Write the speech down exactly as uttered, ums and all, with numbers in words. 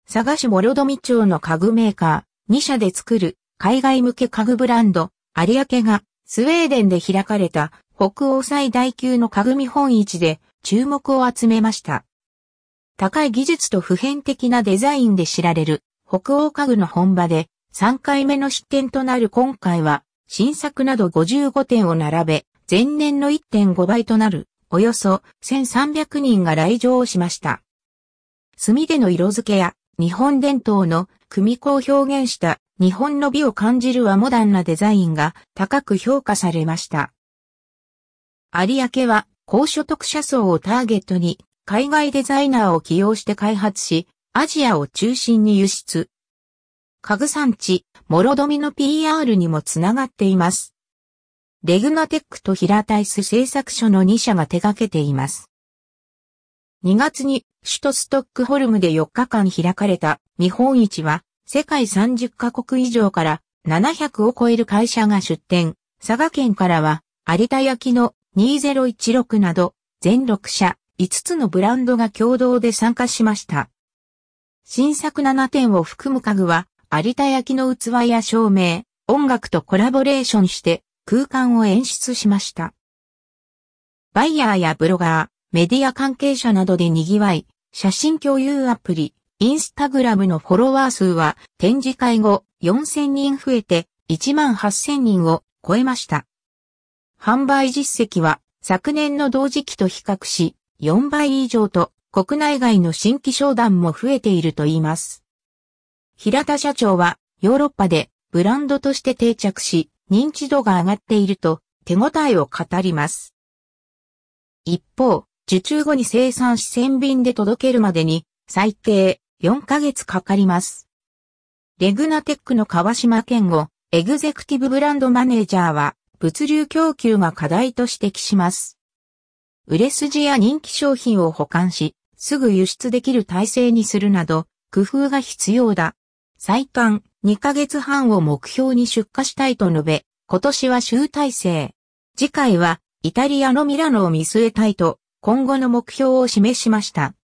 佐賀市諸富町の家具メーカー、に社で作る海外向け家具ブランド、有明がスウェーデンで開かれた北欧最大級の家具見本市で注目を集めました。高い技術と普遍的なデザインで知られる北欧家具の本場でさんかいめの出展となる今回は新作などごじゅうごてんを並べ前年の いってんご 倍となるおよそせんさんびゃくにんが来場しました。墨での色付けや日本伝統の組子を表現した日本の美を感じる和モダンなデザインが高く評価されました。有明は高所得者層をターゲットに海外デザイナーを起用して開発し、アジアを中心に輸出。家具産地、諸富の ピーアール にもつながっています。レグナテックと平田イス製作所のに社が手掛けています。にがつに首都ストックホルムでよっかかん開かれた見本市は世界さんじゅっかこく以上からななひゃくを超える会社が出展。佐賀県からは有田焼のにせんじゅうろくなど全ろく社いつつのブランドが共同で参加しました。新作ななてんを含む家具は有田焼の器や照明、音楽とコラボレーションして空間を演出しました。バイヤーやブロガー、メディア関係者などで賑わい、写真共有アプリ、インスタグラムのフォロワー数は展示会後よんせんにん増えていちまんはっせんにんを超えました。販売実績は昨年の同時期と比較しよんばい以上と国内外の新規商談も増えているといいます。平田社長はヨーロッパでブランドとして定着し認知度が上がっていると手応えを語ります。一方、受注後に生産し船便で届けるまでに最低よんかげつかかります。レグナテックの川島健吾エグゼクティブブランドマネージャーは物流供給が課題と指摘します。売れ筋や人気商品を保管し、すぐ輸出できる体制にするなど工夫が必要だ。最短にかげつはんを目標に出荷したいと述べ、今年は集大成。次回はイタリアのミラノを見据えたいと今後の目標を示しました。